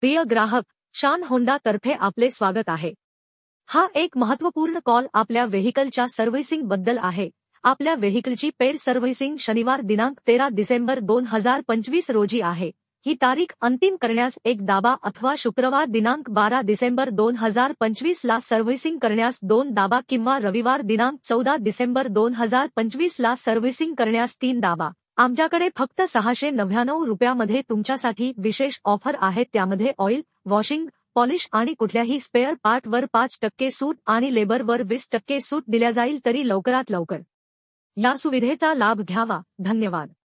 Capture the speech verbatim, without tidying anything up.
प्रिय ग्राहक, शान होंडा तर्फे आपले स्वागत आहे। हा एक महत्त्वपूर्ण कॉल आपल्या व्हेइकलच्या सर्व्हिसिंग बद्दल आहे। आपल्या व्हेइकलची पेड सर्व्हिसिंग शनिवार दिनांक तेरा डिसेंबर दोन हजार पंचवीस रोजी आहे। ही तारीख अंतिम करण्यास एक दाबा अथवा शुक्रवार दिनांक बारा डिसेंबर दोन हजार पंचवीस ला सर्व्हिसिंग करण्यास दोन दाबा किंवा रविवार दिनांक चौदा डिसेंबर दोन हजार पंचवीस ला सर्व्हिसिंग करण्यास तीन दाबा। आमच्याकडे फक्त सहाशे नव्याण्णव रुपयामध्ये तुमच्यासाठी विशेष ऑफर आहे। त्यामध्ये ऑइल, वॉशिंग, पॉलिश आणि कुठल्याही स्पेअर पार्टवर पाच टक्के सूट आणि लेबरवर वीस टक्के सूट दिल्या जाईल। तरी लवकरात लवकर या सुविधेचा लाभ घ्यावा। धन्यवाद।